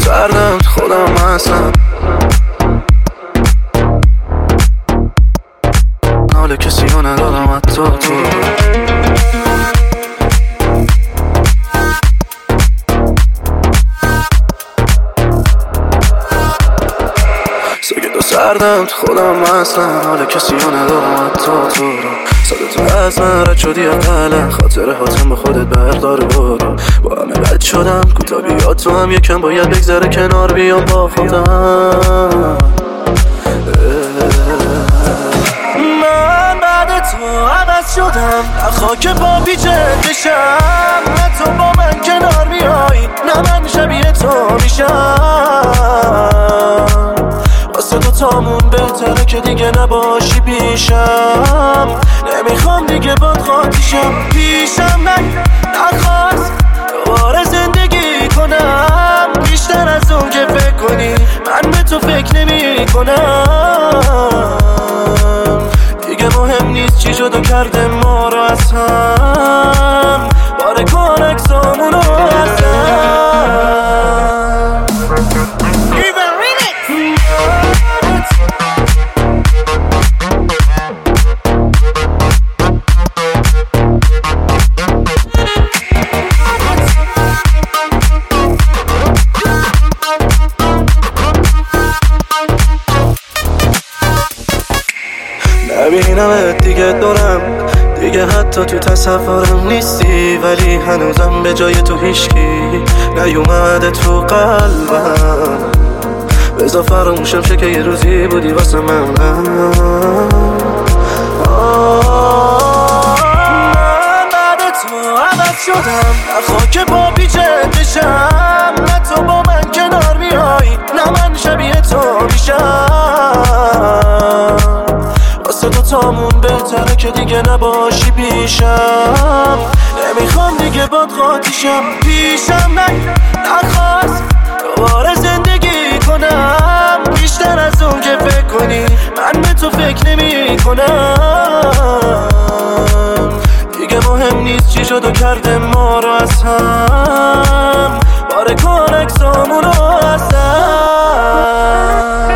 سردم خودم هستم، حال کسی رو ندارم حتی تو. ساکت و سردم خودم هستم، حال کسی رو ندارم حتی تو رو. صدت از من رد شدی اقلا، خاطره هاتم به خودت بردار برو. با همه رد شدم کوتا بیا تو هم یکم باید بگذره کنار بیام با خودم. من بعد تو عوض شدم، خاک پا پیچت بشم. نه تو با من کنار میای، نه من شبیه تو میشم. واسه دوتامون بهتره که دیگه نباشی پیشم. نمیخوام دیگه باد خاطیشم پیشم. نخواست دوباره زندگی کنم بیشتر از اون که فکر کنی. من به تو فکر نمی کنم دیگه، مهم نیست چی شد و کرده ما رو از هم. باره کن اکسامونو از هم. نبینمت دیگه دورم، دیگه حتی تو تصورم نیستی. ولی هنوزم به جای تو هیچکی نیومده تو قلبم. بذار فراموشم شه که یه روزی بودی واسه من. من بعد تو عوض شدم، خاک پا پیچت بشم. نه تو با من کنار میای، نه من شبیه تو میشم. واسه دوتامون بهتره که دیگه نباشی پیشم. نمیخوام دیگه باد خاطیشم پیشم. نخواست دوباره زندگی کنم بیشتر از اون که فکر کنی. من به تو فکر نمی کنم دیگه، مهم نیست چی شد و کرده ما رو از هم. باره کن اکسامونو از هم.